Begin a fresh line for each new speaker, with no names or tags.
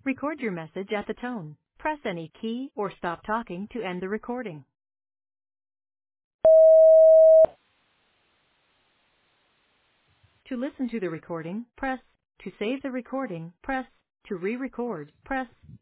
Record your message at the tone. Press any key or stop talking to end the recording. To listen to the recording, press. To save the recording, press. To re-record, press